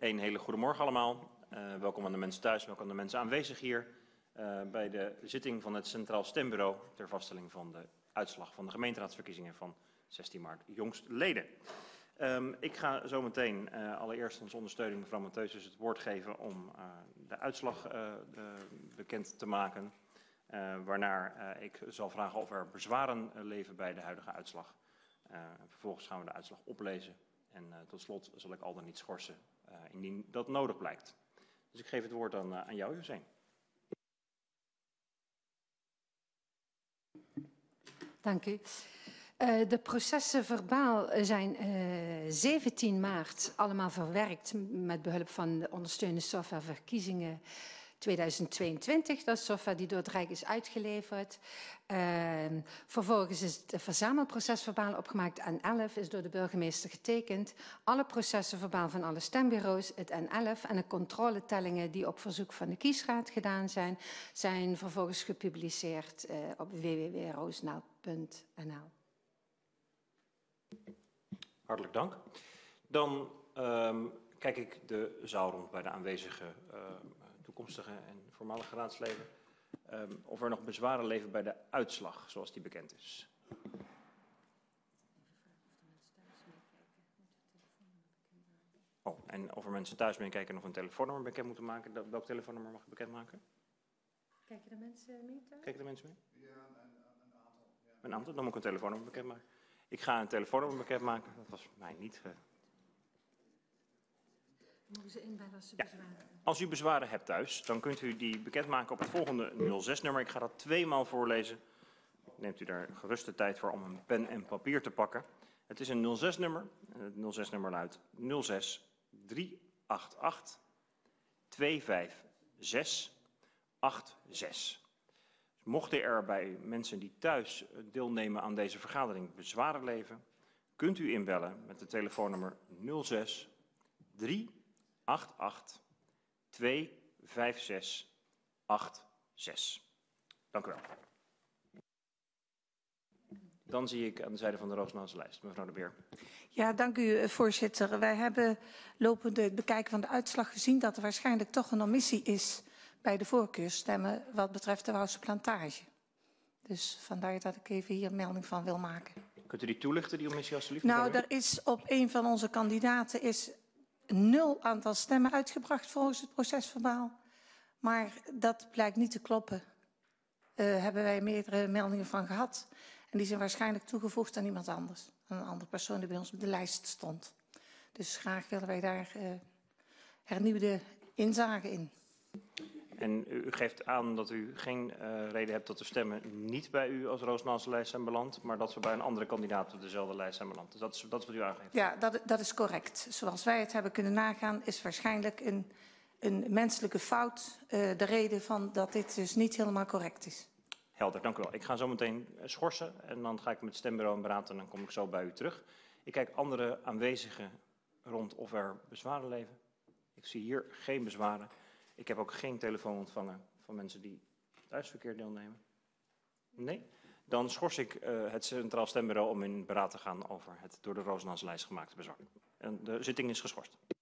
Een hele goede morgen allemaal. Welkom aan de mensen thuis, welkom aan de mensen aanwezig hier bij de zitting van het Centraal Stembureau ter vaststelling van de uitslag van de gemeenteraadsverkiezingen van 16 maart jongstleden. Ik ga zo meteen allereerst onze ondersteuning mevrouw Mattheuses het woord geven om de uitslag bekend te maken. Waarna ik zal vragen of er bezwaren leven bij de huidige uitslag. Vervolgens gaan we de uitslag oplezen en tot slot zal ik al dan niet schorsen indien dat nodig blijkt. Dus ik geef het woord dan aan jou, José. Dank u. De processen verbaal zijn 17 maart allemaal verwerkt met behulp van de ondersteunende software verkiezingen 2022. Dat is software die door het Rijk is uitgeleverd. Vervolgens is het verzamelproces verbaal opgemaakt. N11 is door de burgemeester getekend. Alle processen verbaal van alle stembureaus, het N11 en de controletellingen die op verzoek van de kiesraad gedaan zijn vervolgens gepubliceerd op www.roosnaal.nl. Hartelijk dank. Dan kijk ik de zaal rond bij de aanwezige toekomstige en voormalige raadsleden. Of er nog bezwaren leven bij de uitslag, zoals die bekend is. Oh, en of er mensen thuis meekijken nog een telefoonnummer bekend moeten maken. Welk telefoonnummer mag ik bekendmaken? Kijken de mensen mee thuis? Kijken de mensen mee? Ja, een aantal. Ja. Een aantal, dan moet ik een telefoonnummer bekendmaken. Ik ga een telefoonnummer bekendmaken. Dat was mij niet. Mogen ze inbellen als ze bezwaren hebben? Als u bezwaren hebt thuis, dan kunt u die bekendmaken op het volgende 06-nummer. Ik ga dat 2 maal voorlezen. Neemt u daar gerust de tijd voor om een pen en papier te pakken. Het is een 06-nummer. Het 06-nummer luidt 06 388 256 86. Mochten er bij mensen die thuis deelnemen aan deze vergadering bezwaren leven, kunt u inbellen met het telefoonnummer 06 388 256 86. Dank u wel. Dan zie ik aan de zijde van de Roosnaalse lijst, mevrouw de Beer. Ja, dank u voorzitter. Wij hebben lopende het bekijken van de uitslag gezien dat er waarschijnlijk toch een omissie is bij de voorkeurstemmen wat betreft de Wouwse Plantage. Dus vandaar dat ik even hier melding van wil maken. Kunt u die toelichten, die omissie alstublieft? Nou, er is op een van onze kandidaten is 0 aantal stemmen uitgebracht volgens het procesverbaal. Maar dat blijkt niet te kloppen. Hebben wij meerdere meldingen van gehad. En die zijn waarschijnlijk toegevoegd aan iemand anders. Aan een andere persoon die bij ons op de lijst stond. Dus graag willen wij daar hernieuwde inzage in. En u geeft aan dat u geen reden hebt dat de stemmen niet bij u als Roosnaalse lijst zijn beland, maar dat ze bij een andere kandidaat op dezelfde lijst zijn beland. Dus dat is wat u aangeeft. Ja, dat is correct. Zoals wij het hebben kunnen nagaan, is waarschijnlijk een menselijke fout de reden van dat dit dus niet helemaal correct is. Helder, dank u wel. Ik ga zo meteen schorsen en dan ga ik met het stembureau in beraad en dan kom ik zo bij u terug. Ik kijk andere aanwezigen rond of er bezwaren leven. Ik zie hier geen bezwaren. Ik heb ook geen telefoon ontvangen van mensen die thuisverkeer deelnemen. Nee? Dan schors ik het Centraal Stembureau om in beraad te gaan over het door de Roosnaalse lijst gemaakte bezwaar. En de zitting is geschorst.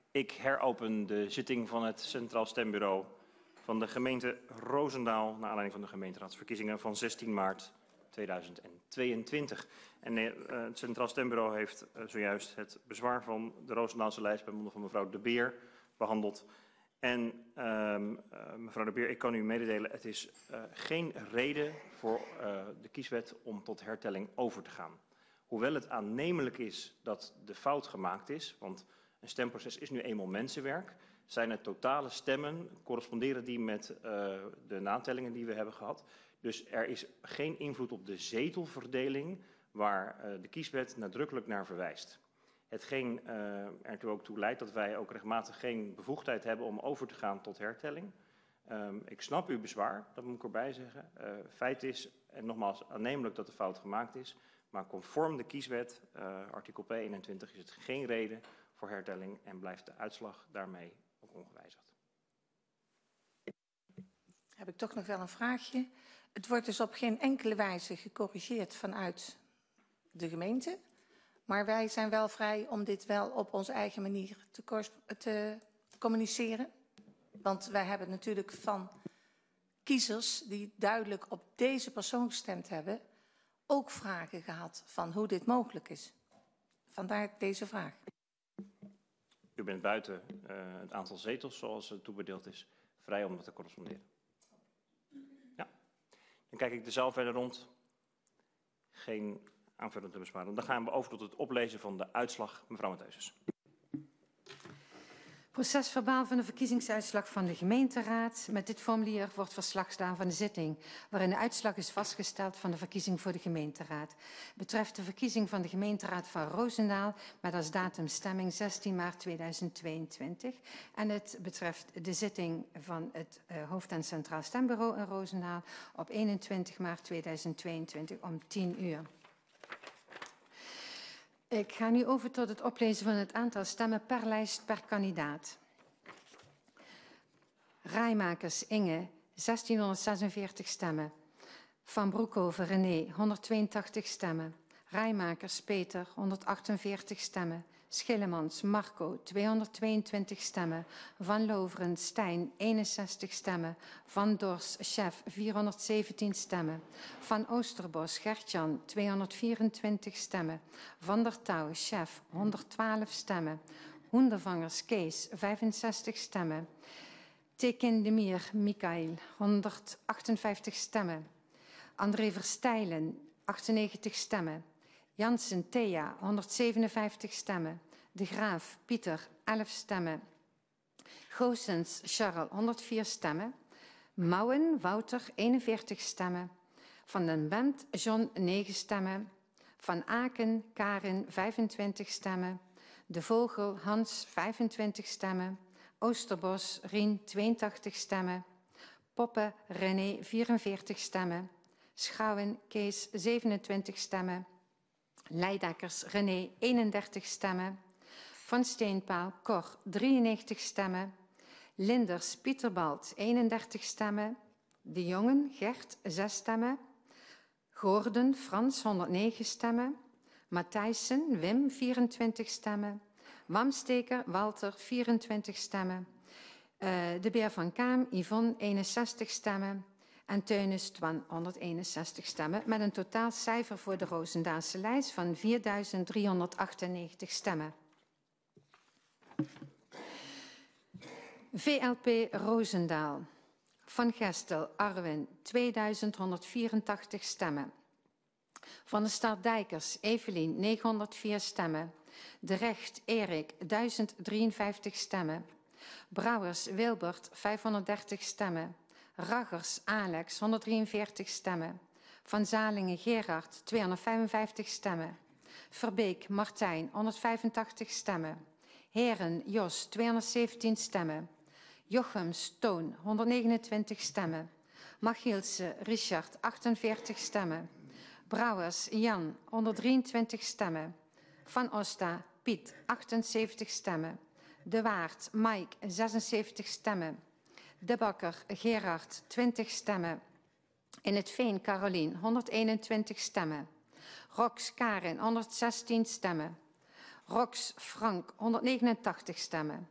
Ik heropen de zitting van het Centraal Stembureau van de gemeente Roosendaal naar aanleiding van de gemeenteraadsverkiezingen van 16 maart 2022. En het Centraal Stembureau heeft zojuist het bezwaar van de Roosendaalse lijst bij monden van mevrouw De Beer behandeld. En mevrouw De Beer, ik kan u mededelen, het is geen reden voor de kieswet om tot hertelling over te gaan. Hoewel het aannemelijk is dat de fout gemaakt is, want een stemproces is nu eenmaal mensenwerk, zijn het totale stemmen, corresponderen die met de natellingen die we hebben gehad. Dus er is geen invloed op de zetelverdeling waar de kieswet nadrukkelijk naar verwijst. Hetgeen ertoe ook toe leidt dat wij ook regelmatig geen bevoegdheid hebben om over te gaan tot hertelling. Ik snap uw bezwaar, dat moet ik erbij zeggen. Feit is, en nogmaals aannemelijk dat de fout gemaakt is, maar conform de kieswet, artikel P21, is het geen reden voor hertelling en blijft de uitslag daarmee ook ongewijzigd. Heb ik toch nog wel een vraagje. Het wordt dus op geen enkele wijze gecorrigeerd vanuit de gemeente. Maar wij zijn wel vrij om dit wel op onze eigen manier te communiceren. Want wij hebben natuurlijk van kiezers die duidelijk op deze persoon gestemd hebben, ook vragen gehad van hoe dit mogelijk is. Vandaar deze vraag. U bent buiten het aantal zetels zoals het toebedeeld is, vrij om dat te corresponderen. Ja. Dan kijk ik de zaal verder rond. Geen aanvullende bezwaren. Dan gaan we over tot het oplezen van de uitslag. Mevrouw Mattheuses. Procesverbaal van de verkiezingsuitslag van de gemeenteraad. Met dit formulier wordt verslag gedaan van de zitting, waarin de uitslag is vastgesteld van de verkiezing voor de gemeenteraad. Betreft de verkiezing van de gemeenteraad van Roosendaal met als datum stemming 16 maart 2022. En het betreft de zitting van het hoofd- en centraal stembureau in Roosendaal op 21 maart 2022 om 10 uur. Ik ga nu over tot het oplezen van het aantal stemmen per lijst per kandidaat. Rijmakers Inge, 1646 stemmen. Van Broekhoven René, 182 stemmen. Rijmakers Peter, 148 stemmen. Schillemans Marco, 222 stemmen. Van Loveren Stijn, 61 stemmen. Van Dors Chef, 417 stemmen. Van Oosterbos Gertjan, 224 stemmen. Van der Touw Chef, 112 stemmen. Hoendervangers Kees, 65 stemmen. Tekindemir Michael, 158 stemmen. André Verstijlen, 98 stemmen. Jansen Thea, 157 stemmen. De Graaf Pieter, 11 stemmen. Goossens Charles, 104 stemmen. Mouwen Wouter, 41 stemmen. Van den Bent John, 9 stemmen. Van Aken Karin, 25 stemmen. De Vogel Hans, 25 stemmen. Oosterbos Rien, 82 stemmen. Poppe René, 44 stemmen. Schouwen Kees, 27 stemmen. Leidekkers René, 31 stemmen. Van Steenpaal Cor, 93 stemmen. Linders Pieterbalt, 31 stemmen. De Jongen Gert, 6 stemmen. Goorden Frans, 109 stemmen. Matthijssen Wim, 24 stemmen. Wamsteker Walter, 24 stemmen. De Beer van Kaam Yvonne, 61 stemmen. En Teunis Twan, 161 stemmen, met een totaalcijfer voor de Roosendaalse lijst van 4.398 stemmen. VLP Roosendaal. Van Gestel Arwin, 2.184 stemmen. Van de Stad Dijkers Evelien, 904 stemmen. De Recht Erik, 1053 stemmen. Brouwers Wilbert, 530 stemmen. Raggers Alex, 143 stemmen. Van Zalingen Gerard, 255 stemmen. Verbeek Martijn, 185 stemmen. Heren Jos, 217 stemmen. Jochems Toon, 129 stemmen. Machielse Richard, 48 stemmen. Brouwers Jan, 123 stemmen. Van Osta Piet, 78 stemmen. De Waard Mike, 76 stemmen. De Bakker Gerard, 20 stemmen. In het Veen Carolien, 121 stemmen. Rox Karin, 116 stemmen. Rox Frank, 189 stemmen.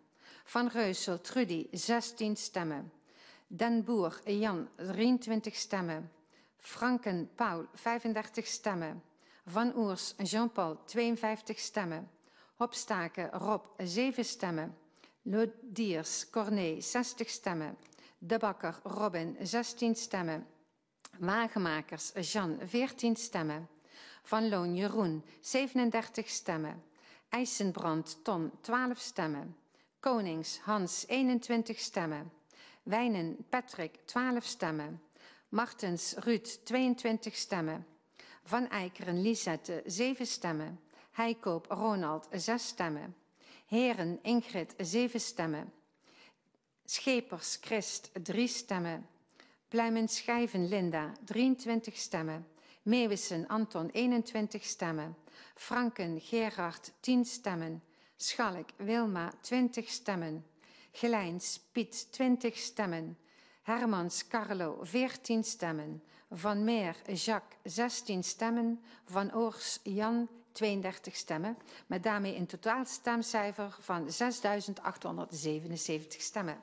Van Reusel Trudy 16 stemmen. Den Boer Jan 23 stemmen. Franken Paul 35 stemmen. Van Oers Jean-Paul 52 stemmen. Hopstaken Rob 7 stemmen. Lodiers Corné 60 stemmen. De Bakker Robin 16 stemmen. Wagenmakers Jean 14 stemmen. Van Loon Jeroen 37 stemmen. IJsenbrand Ton 12 stemmen. Konings Hans 21 stemmen. Wijnen Patrick 12 stemmen. Martens Ruud 22 stemmen. Van Eikeren Lisette 7 stemmen. Heikoop Ronald 6 stemmen. Heren Ingrid 7 stemmen. Schepers Christ 3 stemmen. Pluimen Schijven Linda 23 stemmen. Meeuwissen Anton 21 stemmen. Franken Gerard 10 stemmen. Schalk Wilma 20 stemmen. Gelijns Piet 20 stemmen. Hermans Carlo 14 stemmen. Van Meer Jacques 16 stemmen. Van Oors Jan 32 stemmen. Met daarmee een totaalstemcijfer van 6.877 stemmen.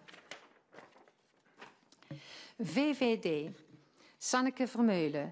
VVD. Sanneke Vermeulen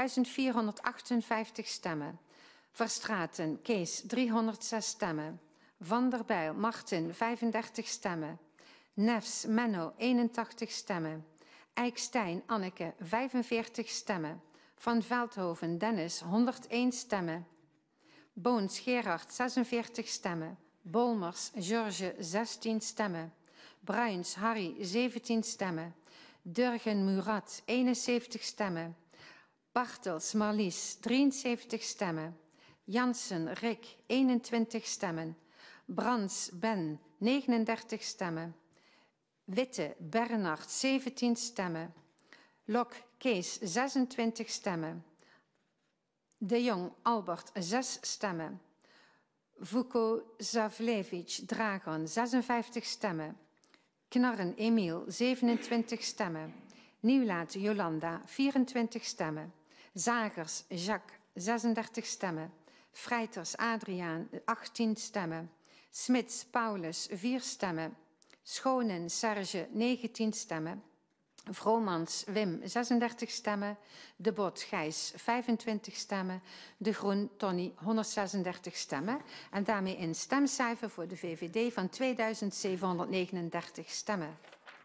1458 stemmen. Verstraeten Kees 306 stemmen. Van der Bijl Martin 35 stemmen. Nefs Menno 81 stemmen. Eikstein Anneke 45 stemmen. Van Veldhoven Dennis 101 stemmen. Boons Gerard 46 stemmen. Bolmers George 16 stemmen. Bruins Harry 17 stemmen. Durgen Murat 71 stemmen. Bartels Marlies 73 stemmen. Jansen Rick 21 stemmen. Brands Ben 39 stemmen. Witte Bernard 17 stemmen. Lok Kees 26 stemmen. De Jong Albert 6 stemmen. Vuko Zavlevic Dragon 56 stemmen. Knarren Emiel 27 stemmen. Nieuwlaat Jolanda 24 stemmen. Zagers Jacques 36 stemmen. Vrijters Adriaan 18 stemmen. Smits Paulus 4 stemmen. Schonen Serge 19 stemmen. Vromans Wim 36 stemmen. De Bot Gijs 25 stemmen. De Groen Tony 136 stemmen. En daarmee een stemcijfer voor de VVD van 2739 stemmen.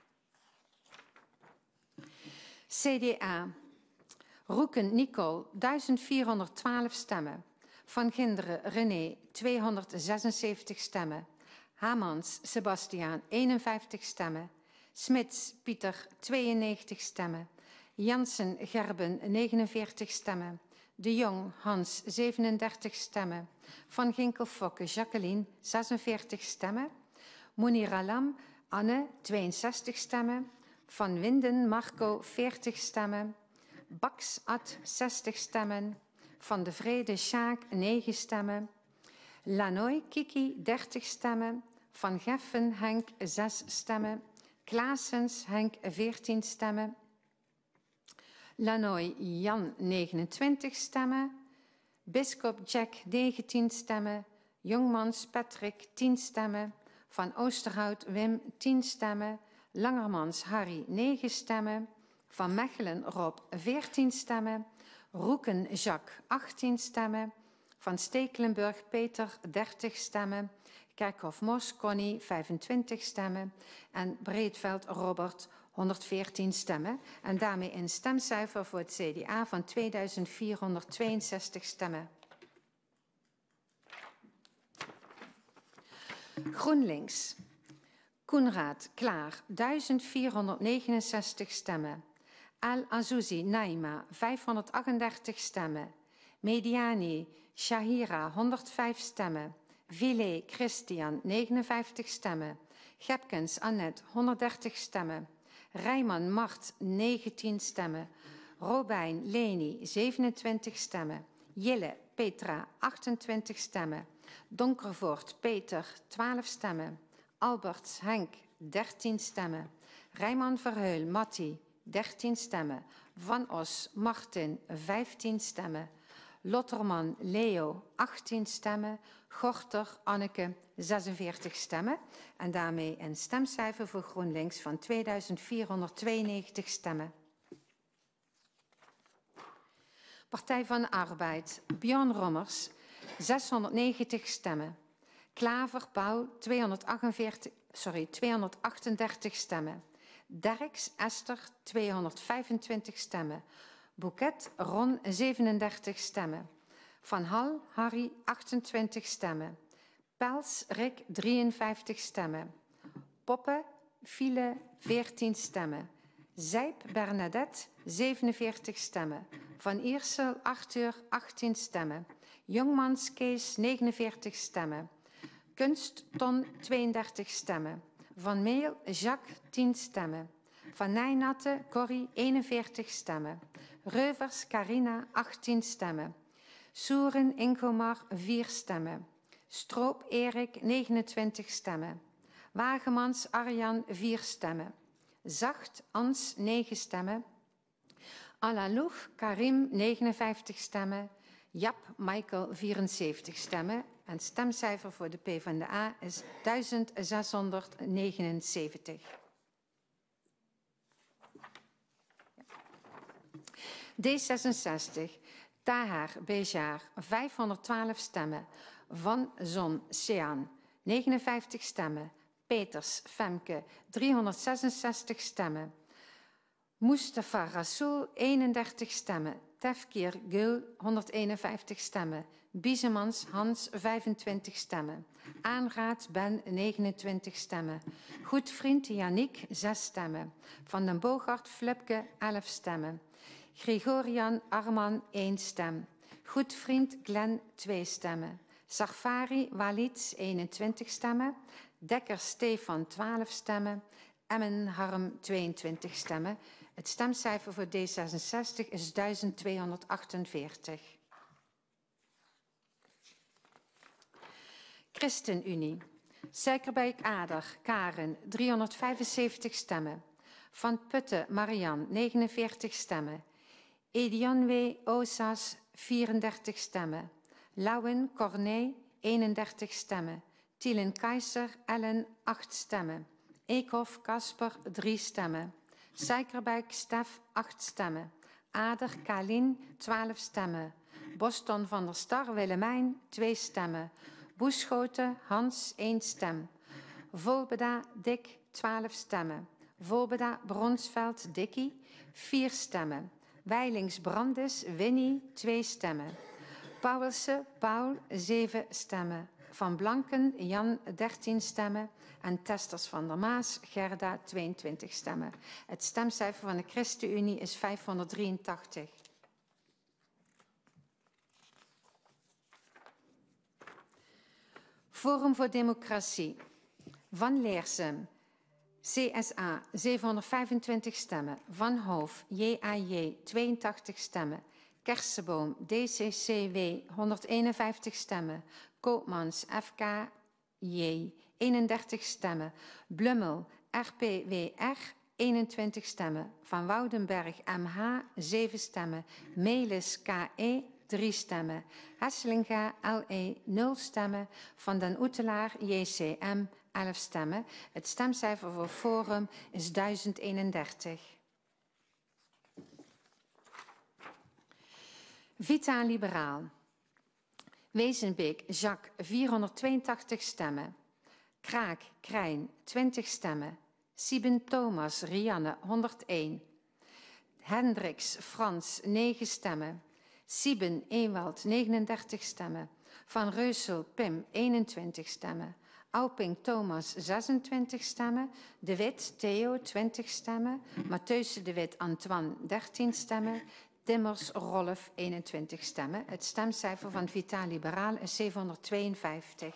CDA. Roeken Nicole 1412 stemmen. Van Ginderen René 276 stemmen. Hamans Sebastiaan 51 stemmen. Smits Pieter 92 stemmen. Jansen Gerben 49 stemmen. De Jong Hans 37 stemmen. Van Ginkel Fokke Jacqueline 46 stemmen. Mouniralam Anne 62 stemmen. Van Winden Marco 40 stemmen. Baks Ad 60 stemmen. Van de Vrede Sjaak 9 stemmen. Lanoy Kiki 30 stemmen. Van Geffen Henk 6 stemmen. Klaasens Henk 14 stemmen. Lanoy Jan 29 stemmen. Bisschop Jack 19 stemmen. Jongmans Patrick 10 stemmen. Van Oosterhout Wim 10 stemmen. Langermans Harry 9 stemmen. Van Mechelen Rob 14 stemmen. Roeken Jacques 18 stemmen. Van Stekelenburg Peter 30 stemmen. Kerkhof Mos Connie 25 stemmen. En Breedveld Robert 114 stemmen. En daarmee een stemcijfer voor het CDA van 2462 stemmen. GroenLinks. Koenraad Klaar 1469 stemmen. Al-Azouzi Naima 538 stemmen. Mediani Shahira 105 stemmen. Villet Christian 59 stemmen. Gepkens Annette 130 stemmen. Rijman Mart 19 stemmen. Robijn Leni 27 stemmen. Jille Petra 28 stemmen. Donkervoort Peter 12 stemmen. Alberts Henk 13 stemmen. Rijman Verheul Matti 13 stemmen. Van Os Martin 15 stemmen. Lotterman Leo 18 stemmen. Gorter Anneke 46 stemmen. En daarmee een stemcijfer voor GroenLinks van 2492 stemmen. Partij van de Arbeid, Björn Rommers, 690 stemmen. Klaver Paul, 238 stemmen. Derks Esther, 225 stemmen. Bouquet Ron, 37 stemmen. Van Hal Harry, 28 stemmen. Pels Rick, 53 stemmen. Poppe File, 14 stemmen. Zijp Bernadette, 47 stemmen. Van Iersel Arthur, 18 stemmen. Jongmans Kees, 49 stemmen. Kunst Ton, 32 stemmen. Van Meel Jacques, 10 stemmen. Van Nijnatte Corrie, 41 stemmen. Reuvers Carina, 18 stemmen. Soeren Ingomar, 4 stemmen. Stroop Erik, 29 stemmen. Wagemans Arjan, 4 stemmen. Zacht Ans, 9 stemmen. Alalouf Karim, 59 stemmen. Jap Michael, 74 stemmen. En stemcijfer voor de PvdA is 1679. D66, Tahar Bejar, 512 stemmen. Van Zon Sean, 59 stemmen. Peters Femke, 366 stemmen. Mustafa Rassoul, 31 stemmen. Tefkir Gül, 151 stemmen. Biesemans Hans, 25 stemmen. Aanraad Ben, 29 stemmen. Goedvriend Yannick, 6 stemmen. Van den Boogaard Flupke, 11 stemmen. Gregorian Arman, 1 stem. Goedvriend Glenn, 2 stemmen. Sarfari Walid, 21 stemmen. Dekker Stefan, 12 stemmen. Emmen Harm, 22 stemmen. Het stemcijfer voor D66 is 1248. ChristenUnie. Suikerbijk Ader, Karen, 375 stemmen. Van Putten Marian, 49 stemmen. Edianwe Osas, 34 stemmen. Lauwen Corné, 31 stemmen. Tielen Keizer Ellen, 8 stemmen. Eekhoff Kasper, 3 stemmen. Suikerbijk Stef, 8 stemmen. Ader Kalien, 12 stemmen. Boston van der Star Willemijn, 2 stemmen. Boeschoten Hans, 1 stem. Volbeda Dick, 12 stemmen. Volbeda Bronsveld Dikkie, 4 stemmen. Weilings Brandis Winnie, 2 stemmen. Pauwelse Paul, 7 stemmen. Van Blanken Jan, 13 stemmen. En Testers van der Maas Gerda, 22 stemmen. Het stemcijfer van de ChristenUnie is 583. Forum voor Democratie. Van Leersum, CSA, 725 stemmen. Van Hoof, JAJ, 82 stemmen. Kersenboom, DCCW, 151 stemmen. Koopmans, FKJ, 31 stemmen. Blummel, RPWR, 21 stemmen. Van Woudenberg, MH, 7 stemmen. Melis, KE, 3 stemmen. Hesselinga, LE, 0 stemmen. Van den Oetelaar, JCM, 11 stemmen. Het stemcijfer voor Forum is 1031. Vita Liberaal. Wezenbeek, Jacques, 482 stemmen. Kraak, Krijn, 20 stemmen. Sieben Thomas, Rianne, 101. Hendricks, Frans, 9 stemmen. Sieben, Ewald, 39 stemmen. Van Reusel, Pim, 21 stemmen. Auping, Thomas, 26 stemmen. De Wit, Theo, 20 stemmen. Matheusen de Wit, Antoine, 13 stemmen. Timmers, Rolf, 21 stemmen. Het stemcijfer van Vita Liberaal is 752.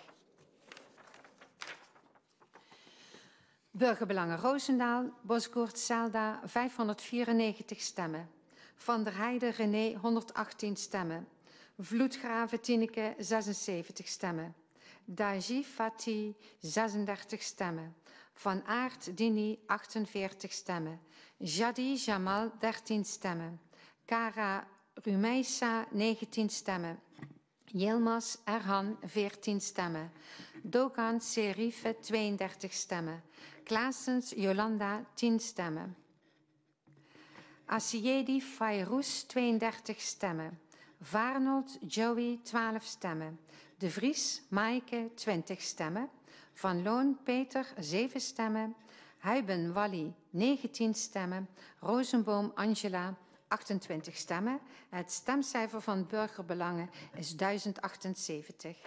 Burgerbelangen Roosendaal, Boskoert Zelda, 594 stemmen. Van der Heijden René, 118 stemmen. Vloedgraven Tineke, 76 stemmen. Daji Fatih, 36 stemmen. Van Aert Dini, 48 stemmen. Jadi Jamal, 13 stemmen. Kara Rumeisa 19 stemmen. Yilmaz Erhan 14 stemmen. Dogan Serife 32 stemmen. Klaasens Jolanda 10 stemmen. Asiedi Fairuz 32 stemmen. Varnold Joey 12 stemmen. De Vries Maaike 20 stemmen. Van Loon Peter 7 stemmen. Huiben Wally 19 stemmen. Rozenboom Angela 28 stemmen. Het stemcijfer van Burgerbelangen is 1078.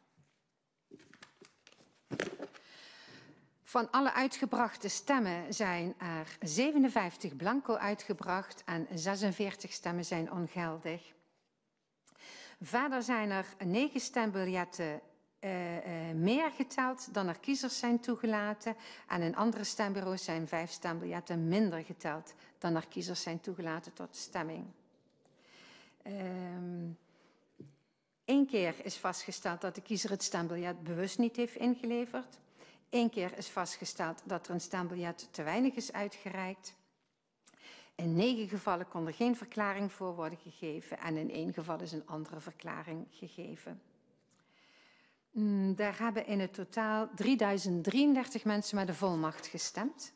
Van alle uitgebrachte stemmen zijn er 57 blanco uitgebracht en 46 stemmen zijn ongeldig. Verder zijn er 9 stembiljetten meer geteld dan er kiezers zijn toegelaten. En in andere stembureaus zijn 5 stembiljetten minder geteld dan er kiezers zijn toegelaten tot stemming. 1 keer is vastgesteld dat de kiezer het stembiljet bewust niet heeft ingeleverd. 1 keer is vastgesteld dat er een stembiljet te weinig is uitgereikt. In 9 gevallen kon er geen verklaring voor worden gegeven en in 1 geval is een andere verklaring gegeven. Daar hebben in het totaal 3033 mensen met de volmacht gestemd.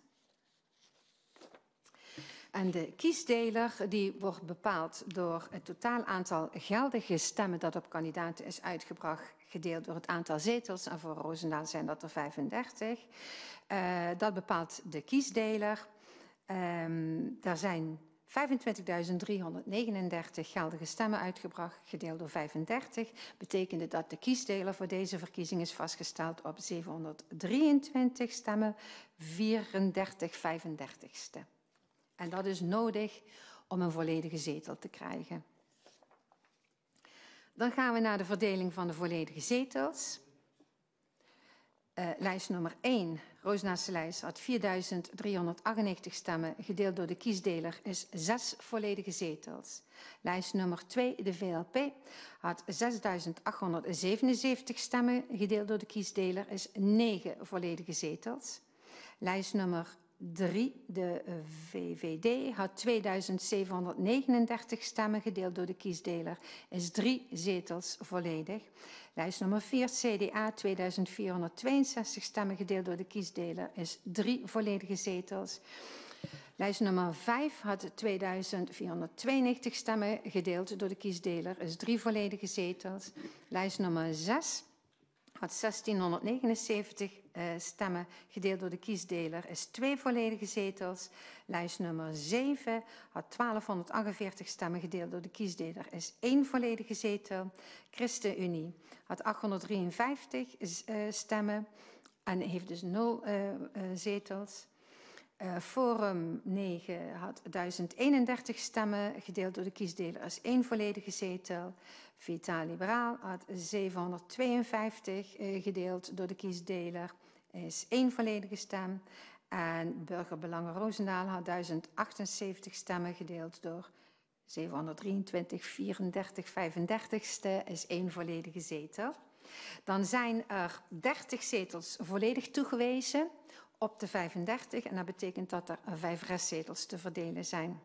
En de kiesdeler die wordt bepaald door het totaal aantal geldige stemmen dat op kandidaten is uitgebracht, gedeeld door het aantal zetels. En voor Roosendaal zijn dat er 35. Dat bepaalt de kiesdeler. Daar zijn 25.339 geldige stemmen uitgebracht, gedeeld door 35. Betekende dat de kiesdeler voor deze verkiezing is vastgesteld op 723 stemmen, 34/35ste. En dat is nodig om een volledige zetel te krijgen. Dan gaan we naar de verdeling van de volledige zetels. Lijst nummer 1, Roosendaalse lijst, had 4.398 stemmen. Gedeeld door de kiesdeler is 6 volledige zetels. Lijst nummer 2, de VLP, had 6.877 stemmen. Gedeeld door de kiesdeler is 9 volledige zetels. Lijst nummer 3, de VVD, had 2739 stemmen, gedeeld door de kiesdeler, is 3 zetels volledig. Lijst nummer 4, CDA, 2462 stemmen, gedeeld door de kiesdeler, is 3 volledige zetels. Lijst nummer 5 had 2492 stemmen, gedeeld door de kiesdeler, is 3 volledige zetels. Lijst nummer 6 had 1679 stemmen, gedeeld door de kiesdeler, is 2 volledige zetels. Lijst nummer 7 had 1248 stemmen, gedeeld door de kiesdeler, is 1 volledige zetel. ChristenUnie had 853 stemmen en heeft dus 0 zetels. Forum 9 had 1031 stemmen, gedeeld door de kiesdeler, is 1 volledige zetel. Vitaal Liberaal had 752 gedeeld door de kiesdeler, is 1 volledige stem. En Burgerbelangen Roosendaal had 1078 stemmen, gedeeld door 723, 34, 35ste, is 1 volledige zetel. Dan zijn er 30 zetels volledig toegewezen op de 35 en dat betekent dat er 5 restzetels te verdelen zijn.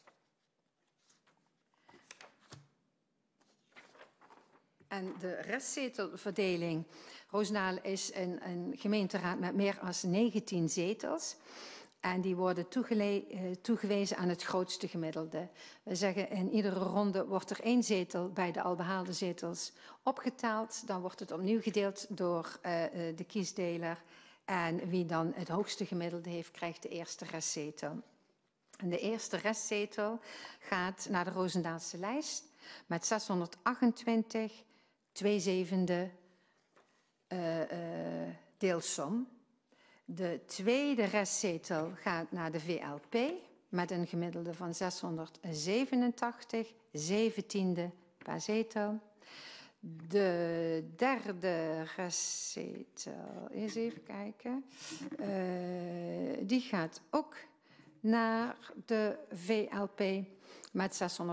En de restzetelverdeling. Roosendaal is een gemeenteraad met meer dan 19 zetels. En die worden toegewezen aan het grootste gemiddelde. We zeggen in iedere ronde wordt er 1 zetel bij de al behaalde zetels opgeteld. Dan wordt het opnieuw gedeeld door de kiesdeler. En wie dan het hoogste gemiddelde heeft, krijgt de eerste restzetel. En de eerste restzetel gaat naar de Roosendaalse lijst met 628, 2/7 deelsom. De tweede restzetel gaat naar de VLP met een gemiddelde van 687, 17e per zetel. De derde restzetel, eens even kijken, die gaat ook naar de VLP met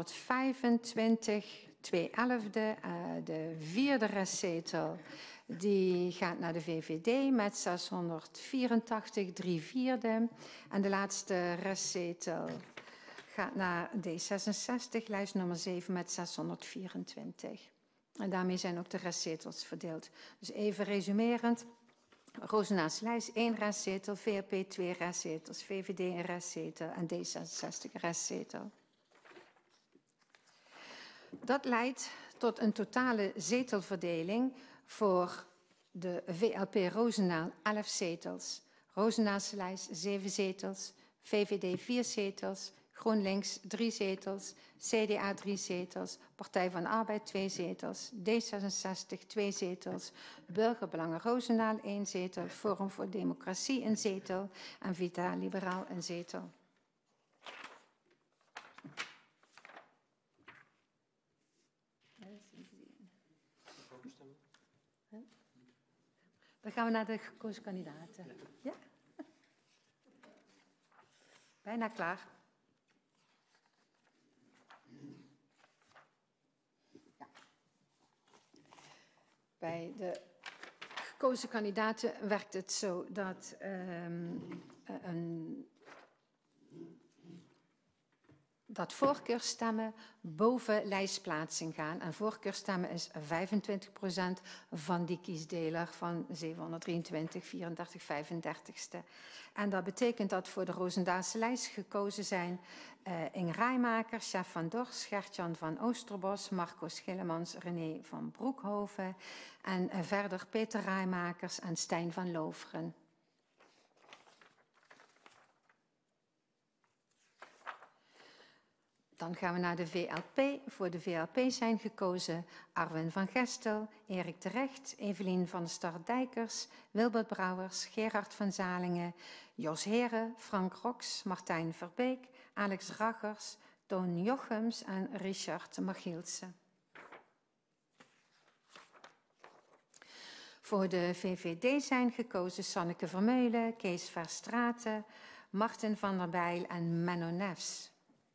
625, 2/11. De vierde restzetel die gaat naar de VVD met 684, 3/4. En de laatste restzetel gaat naar D66, lijst nummer 7 met 624. En daarmee zijn ook de restzetels verdeeld. Dus even resumerend. Rozenaa's lijst 1 restzetel, VLP 2 restzetels, VVD 1 restzetel en D66 restzetel. Dat leidt tot een totale zetelverdeling voor de VLP Rozenaal 11 zetels, Rozenaa's lijst 7 zetels, VVD 4 zetels, GroenLinks 3 zetels, CDA 3 zetels, Partij van de Arbeid 2 zetels, D66 2 zetels, Burgerbelangen Rozenaal 1 zetel, Forum voor Democratie 1 zetel en Vita Liberaal 1 zetel. Dan gaan we naar de gekozen kandidaten. Ja? Bijna klaar. Ja. Bij de gekozen kandidaten werkt het zo dat dat voorkeurstemmen boven lijstplaatsing gaan. En voorkeurstemmen is 25% van die kiesdeler van 723, 34, 35ste. En dat betekent dat voor de Rosendaalse lijst gekozen zijn Inge Rijmaker, Chef van Dors, Gert-Jan van Oosterbos, Marco Schillemans, René van Broekhoven en verder Peter Rijmakers en Stijn van Looferen. Dan gaan we naar de VLP. Voor de VLP zijn gekozen Arwin van Gestel, Erik de Recht, Evelien van der Start-Dijkers, Wilbert Brouwers, Gerard van Zalingen, Jos Heren, Frank Rox, Martijn Verbeek, Alex Raggers, Toon Jochems en Richard Machielsen. Voor de VVD zijn gekozen Sanneke Vermeulen, Kees Verstraeten, Martin van der Bijl en Menno Nefs.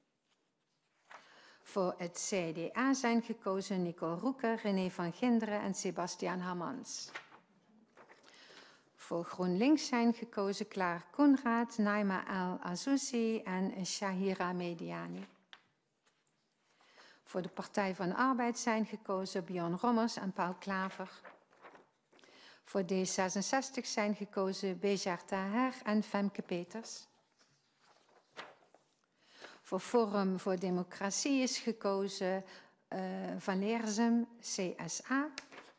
Voor het CDA zijn gekozen Nicole Roeker, René van Ginderen en Sebastiaan Hammans. Voor GroenLinks zijn gekozen Klaar Koenraad, Naima El Azoussi en Shahira Mediani. Voor de Partij van de Arbeid zijn gekozen Bjorn Rommers en Paul Klaver. Voor D66 zijn gekozen Bejar Taher en Femke Peters. Voor Forum voor Democratie is gekozen Van Leersum, CSA.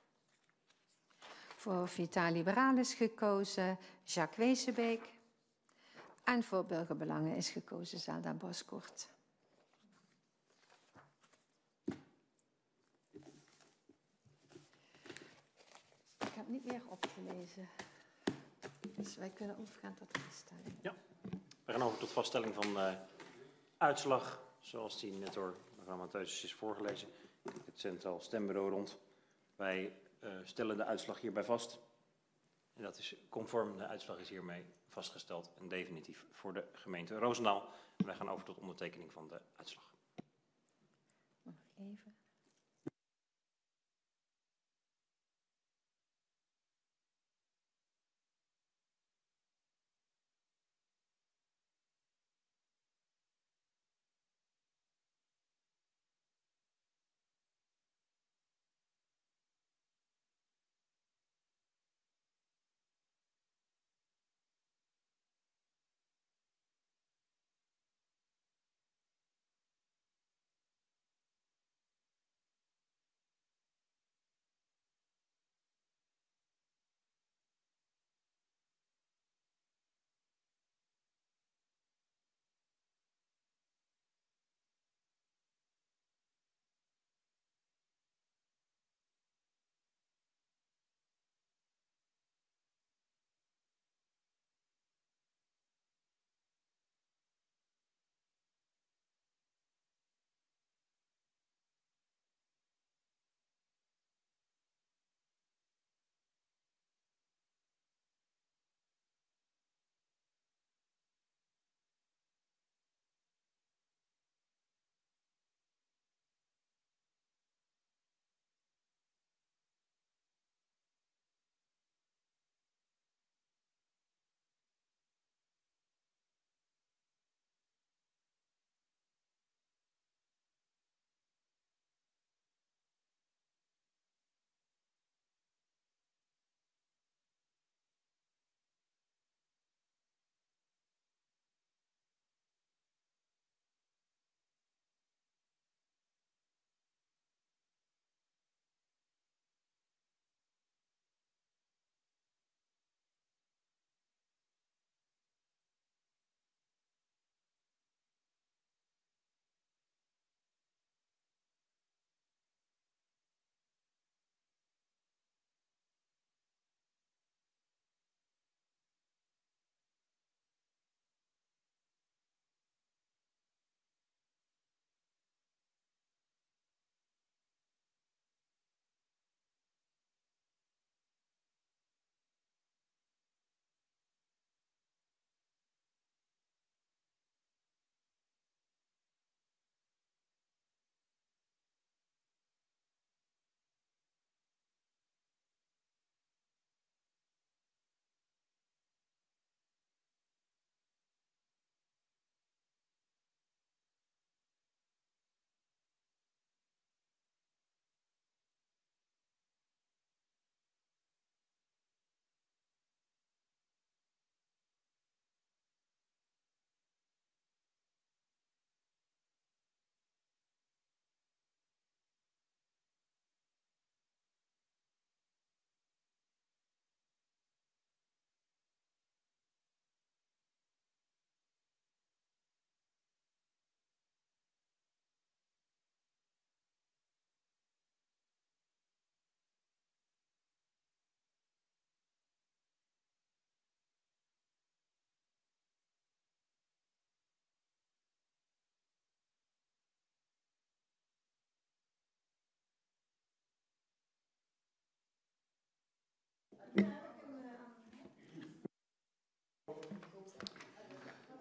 Voor Vita Liberaal is gekozen Jacques Wezenbeek. En voor Burgerbelangen is gekozen Zelda Boskoort. Ik heb niet meer opgelezen. Dus wij kunnen overgaan tot de vaststelling. Ja, we gaan over tot vaststelling van uitslag, zoals die net door mevrouw Mattheusen is voorgelezen. Het Centraal Stembureau rond. Wij stellen de uitslag hierbij vast. En dat is conform, de uitslag is hiermee vastgesteld en definitief voor de gemeente Roosendaal. En wij gaan over tot ondertekening van de uitslag. Nog even.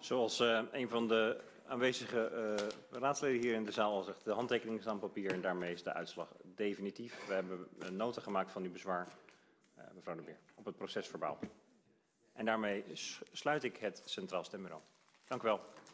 Zoals een van de aanwezige raadsleden hier in de zaal al zegt, de handtekening is aan papier en daarmee is de uitslag definitief. We hebben een nota gemaakt van uw bezwaar, mevrouw de Beer, op het procesverbaal. En daarmee sluit ik het Centraal Stembureau. Dank u wel.